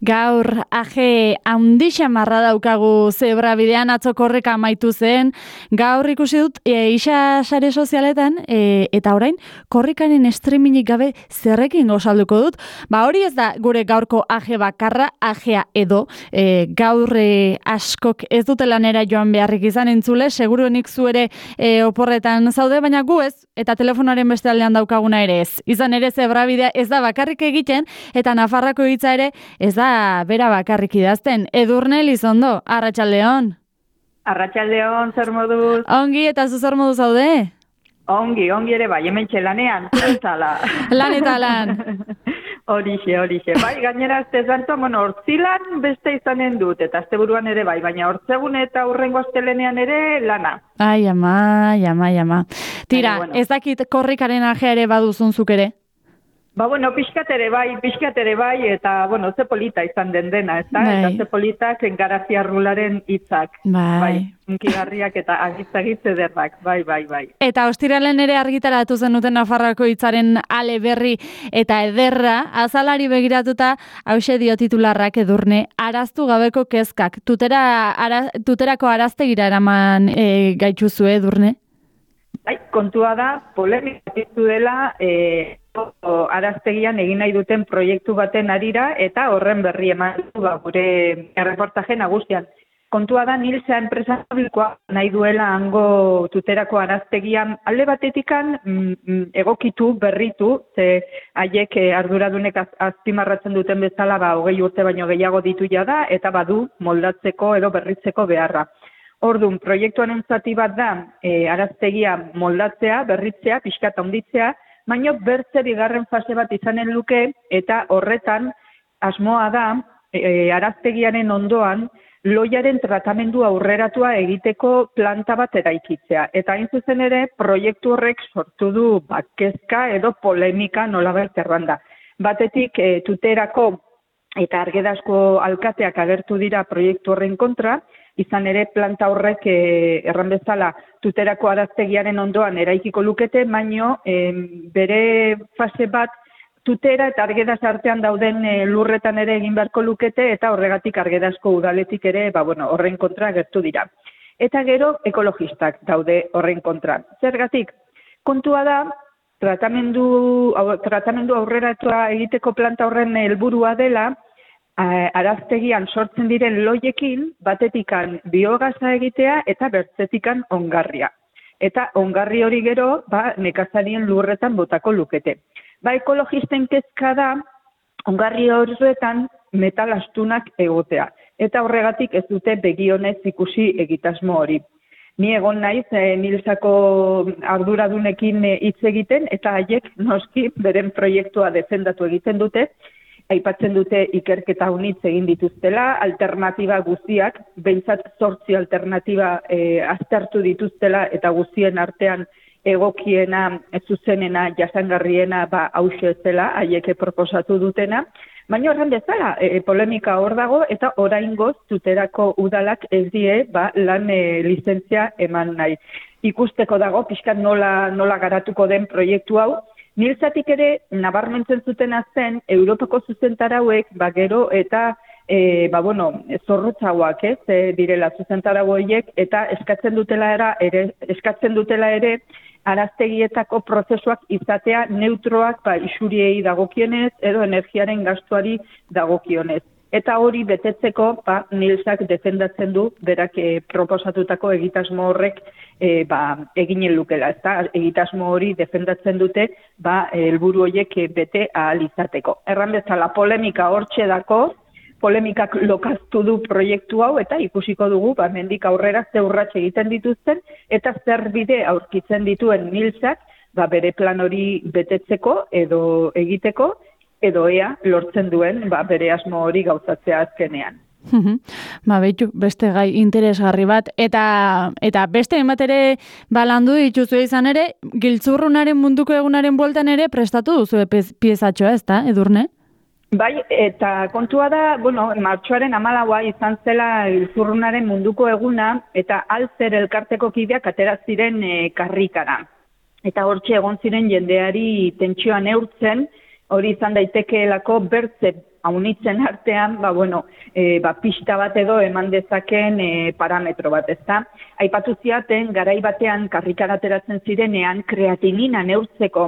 Gaur aje handixa marra daukagu zebra bidean, atzo korreka amaitu zen. Gaur ikusi dut isa sare sozialetan eta orain korrikaren streamingik gabe zerrekin gozalduko dut. Hori ez da gure gaurko aje bakarra, ajea edo gaur askok ez dute lanera joan beharrik izan entzule, seguruenik zu ere oporretan zaude, baina gu ez, eta telefonoaren beste aldean daukaguna ere ez. Izan ere zebra bidea ez da bakarrik egiten, eta Nafarroako hitza ere ez da bera bakarrik idazten. Edurne Elizondo, arratsaldeon. Arratsaldeon, zer moduz? Ongi, eta zu zer moduz zaude? Ongi ere bai, hementxe lanean, zala. Lan eta lan. Horixe. Bai, gainera azte zantua, hortzilan beste izanen dut, eta asteburuan ere bai, baina hortzegun eta hurrengo astelenean ere lana. Ai, ama. Tira, ez dakit korrikaren ajea ere baduzun zuk ere? Pixkat ere bai, eta, ze polita izan dena, ez da? Eta ze politak Garazia Rularen hitzak. Bai. Unkigarriak eta agitz ederrak, bai. Eta ostiralen ere argitaratu zenuten Nafarroako hitzaren ale berri eta ederra, azalari begiratuta, hauxe dio titularrak Edurne, araztu gabeko kezkak. Tuterako araztegira eraman gaituzu, Edurne? Bai, kontua da, polemika piztu dela, araztegian egin nahi duten proiektu baten arira eta horren berri eman gure erreportaje nagusian. Kontua da, Nilsa enpresa publikoa nahi duela hango tuterako araztegian alde batetikan egokitu, berritu, ze haiek arduradunek azpimarratzen duten bezala 20 urte baino gehiago ditu da eta badu moldatzeko edo berritzeko beharra. Orduan, proiektuaren zati bat da araztegia moldatzea, berritzea, pixkat handitzea, baina bertze bigarren fase bat izanen luke eta horretan asmoa da araztegiaren ondoan loiaren tratamendu aurreratua egiteko planta bat eraikitzea. Eta hain zuzen ere, proiektu horrek sortu du kezka edo polemika nolabait erranda. Batetik tuterako eta Argedasko alkateak agertu dira proiektu horren kontra, izan ere planta horrek erran bezala tuterako araztegiaren ondoan eraikiko lukete, baino bere fase bat tutera eta Argedas artean dauden lurretan ere egin beharko lukete eta horregatik Argedasko udaletik ere horren kontra agertu dira. Eta gero ekologistak daude horren kontra. Zergatik, kontua da, tratamendu aurreratua egiteko planta horren helburua dela, araztegian sortzen diren loiekin, batetikan biogasa egitea eta bertzetikan ongarria. Eta ongarri hori gero, nekazarien lurretan botako lukete. Ekologisten kezka da, ongarri horretan metal astunak egotea. Eta horregatik ez dute begionez ikusi egitasmo hori. Ni egon naiz, Nilsako arduradunekin hitz egiten, eta haiek noski beren proiektua defendatu egiten dute, aipatzen dute ikerketa unitz egin dituztela, alternatiba guztiak, behintzat 8 alternatiba aztertu dituztela eta guztien artean egokiena, zuzenena, jasangarriena hauxe zela, haiek proposatu dutena. Baina horren bezala, polemika hor dago eta oraingoz tuterako udalak ez die lan lizentzia eman nahi. Ikusteko dago, pixkat nola garatuko den proiektu hau. Nilsatik ere, nabarmentzen zuten zen, Europako zuzentarauek, gero eta zorrotzauak direla zuzentarau horiek, eta eskatzen dutela ere araztegietako prozesuak izatea neutroak isuriei dagokienez edo energiaren gastuari dagokionez. Eta hori betetzeko Nilsak defendatzen du berak proposatutako egitasmo horrek eginen lukela. Egitasmo hori defendatzen dute helburu horiek bete ahal izateko. Erran bezala polemika hortxe dako, polemikak lokaztu du proiektu hau eta ikusiko dugu mendik aurrera ze urrats egiten dituzten eta zer bide aurkitzen dituen Nilsak bere plan hori betetzeko edo egiteko, edo ea lortzen duen bere asmo hori gauzatzea azkenean. Beitu, beste gai interesgarri bat, eta beste emat ere landu dituzu izan ere, giltzurrunaren munduko egunaren bueltan ere prestatu duzu piezatxoa, ez da, Edurne? Bai, eta kontua da, martxoaren 14 izan zela giltzurrunaren munduko eguna, eta Alzer elkarteko kideak atera ziren karrikara. Eta hortxe egon ziren jendeari tentsioa neurtzen, hori izan daitekeelako bertze haunitzen artean, pista bat edo eman dezaken parametro bat, ezta? Aipatu ziaten, garai batean karrikara ateratzen zirenean, kreatinina neurtzeko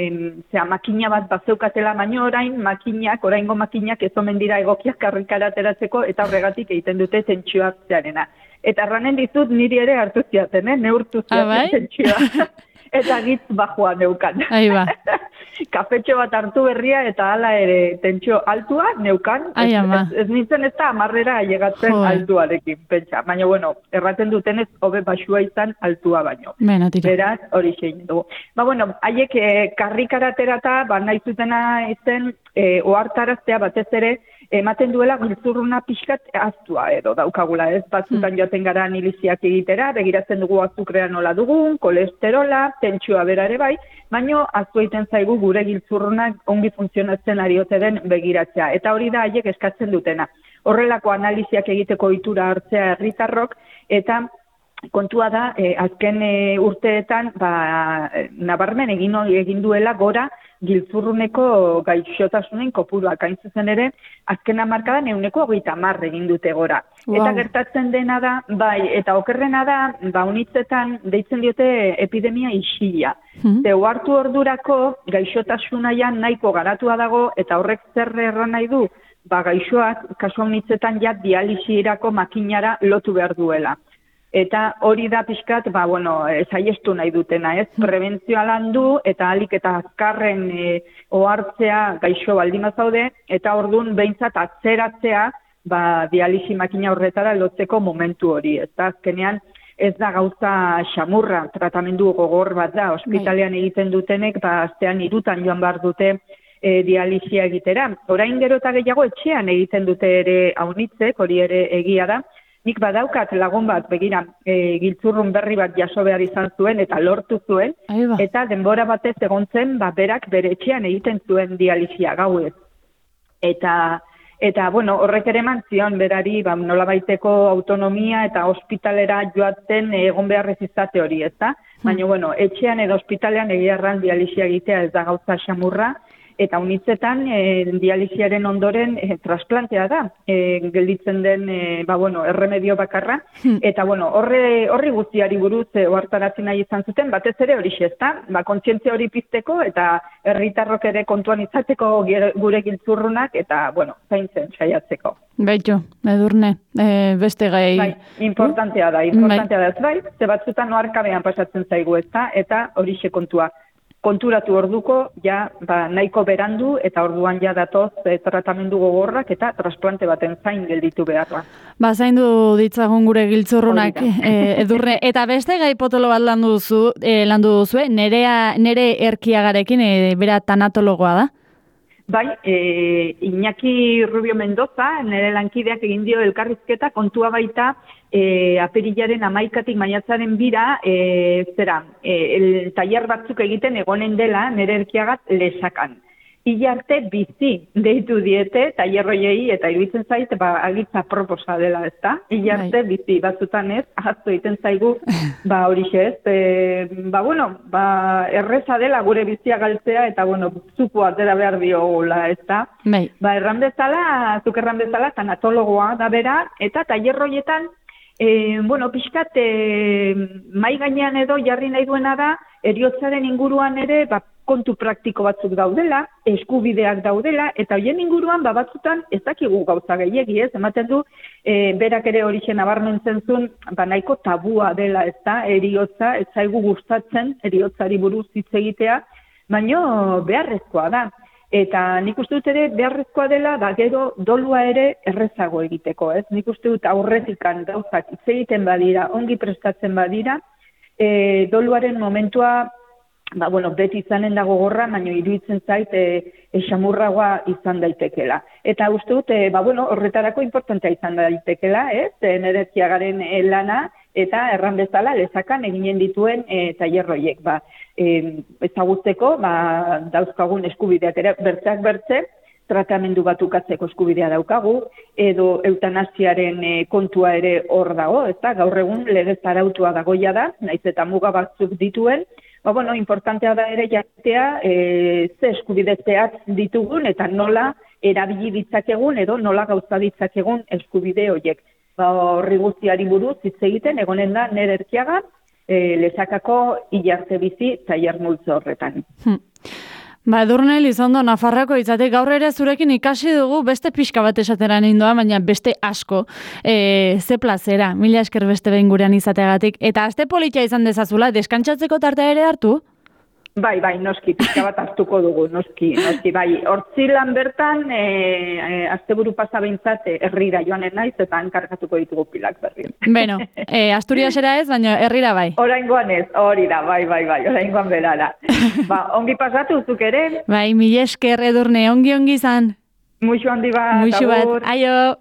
makina bat bazeukatela, baino oraingo makinak ez omen dira egokiak karrikara ateratzeko, eta horregatik egiten dute tentsioa hartzearena. Eta erranen dizut niri ere hartu ziaten, neurtu ziaten tentsioa. Eta gitz bajua neukan. Aiba. Kafetxo bat hartu berria eta hala ere tentsio altua neukan. Ez nintzen ez da amarrera llegatzen altuarekin, pentsa. Baina, erraten dutenez hobe baxua izan altua baino. Beraz, hori zein dugu. Haiek karrikara aterata, nahi zutena izen, ohartaraztea batez ere, ematen duela giltzurruna pixkat aztua edo daukagula, ez? Batzutan joaten gara analiziak egitera, begiratzen dugu azukrea nola dugun, kolesterola, tentsioa bera ere bai, baino aztu egiten zaigu gure giltzurrunak ongi funtzionatzen ari ote den begiratzea. Eta hori da haiek eskatzen dutena. Horrelako analiziak egiteko ohitura hartzea herritarrok, eta kontua da, azken urteetan, nabarmen egin duela gora giltzurruneko gaixotasunen kopuruak, hain zuzen ere, azken hamarkadan 130 egin dute gora. Eta gertatzen dena da, eta okerrena da, unitzetan deitzen diote epidemia isila. Ohartu ordurako gaixotasuna nahiko garatua dago, eta horrek zer erran nahi du, gaixoak, kasu unitzetan dialisirako makinara lotu behar duela. Eta hori da pixkat, saiestu nahi dutena, ez? Prebentzioa landu eta ahalik eta azkarren ohartzea gaixo baldin bazaude, eta ordun behintzat atzeratzea dialisi makina horretara lotzeko momentu hori. Ez da, azkenean ez da gauza xamurra, tratamendu gogor bat da, ospitalean egiten dutenek, astean 3 joan behar dute dialisia egitera. Orain gero eta gehiago etxean egiten dute ere haunitzek, hori ere egia da. Nik badaukat lagun bat, begira, giltzurrun berri bat jaso behar izan zuen eta lortu zuen, eta denbora batez egon zen, berak bere etxean egiten zuen dialisia gauez. Eta horrek ere eman zion berari nolabaiteko autonomia eta ospitalera joaten egon beharrez izate hori, ez da? Baina, etxean edo ospitalean egia erran dialisia egitea ez da gauza xamurra, eta unitzetan dialisiaren ondoren trasplantea da, gelditzen den erremedio bakarra, eta horri guztiari buruz ohartarazi nahi izan zuten, batez ere hori xezta, kontzientzia hori pizteko eta herritarrok ere kontuan izateko gure giltzurrunak eta zaintzen saiatzeko. Baitu, Edurne, beste gai. Importantea da, ez bai, ze batzutan oharkabean pasatzen zaigu ezta, eta hori xe kontua. Konturatu orduko, nahiko berandu, eta orduan datoz tratamendu gogorrak eta trasplante baten zain gelditu beharra. Zaindu ditzagun gure giltzurrunak, Edurne. Eta beste gai potolo bat landu duzue, nere Erkiagarekin, bera tanatologoa da? Bai, Iñaki Rubio Mendoza, nire lankideak egin dio elkarrizketa, kontua baita apirilaren 11-tik maiatzaren 2, tailer batzuk egiten egonen dela nire Erkiagat Lesakan. Hilarte bizi deitu diete tailerroiei eta iruditzen zait agitza proposa dela, ezta? Hilarte bizi batzutan ez, ahaztu egiten zaigu, horixe ez, erreza dela gure bizia galtzea eta zuku atera behar diogula, ezta? Zuk erran bezala, tanatologoa da bera, eta tailerroietan pixkat mai gainean edo jarri nahi duena da, heriotzaren inguruan ere kontu praktiko batzuk daudela, eskubideak daudela, eta horien inguruan batzutan ez dakigu gauza gehiegi, ez? Ematen du, berak ere hori nabarmentzen zuen, nahiko tabua dela, ez da, heriotza, ez zaigu gustatzen, heriotzari buruz hitz egitea, baina beharrezkoa da. Eta nik uste dut ere beharrezkoa dela, gero dolua ere errezago egiteko, ez? Nik uste dut aurretikan gauzak hitz egiten badira, ongi prestatzen badira, doluaren momentua, beti izanen dago gogorra, baina iruditzen zait xamurragoa izan daitekela. Eta uste dut, horretarako importantea izan daitekela, ez? Nire Erkiagaren lana, eta erran bezala Lesakan eginen dituen tailerroiek. Ezagutzeko, dauzkagun eskubideak ere, bertzeak bertze, tratamendu bat ukatzeko eskubidea daukagu, edo eutanasiaren kontua ere hor dago, eta gaur egun legez arautua dagoia da, naiz eta muga batzuk dituen, importantea da ere jatea ze eskubide zehatz ditugun eta nola erabili ditzakegun edo nola gauza ditzakegun eskubide horiek. Horri guztiari buruz hitz egiten egonen da nere Erkiaga, Lezakako Ilarte bizi tailer multzo horretan. Edurne Elizondo, Nafarroako hitzatik gaur ere zurekin ikasi dugu beste pixka bat esateran indoa, baina beste asko. Ze plazera, mila esker beste behin gurean izateagatik. Eta aste politia izan dezazula, deskantsatzeko tartea ere hartu? Bai, noski, pixka bat hartuko dugu, noski, bai. Hortzilan bertan, asteburu pasa behintzat, herrira joanen naiz, eta enkargatuko ditugu pilak berri. Beno, Asturiasera ez, baina herrira bai. Oraingoan ez, hori da, bai, oraingoan berara. Ongi pasatu, zuk ere? Bai, mila esker Edurne, ongi izan. Muxu handi bat, aio.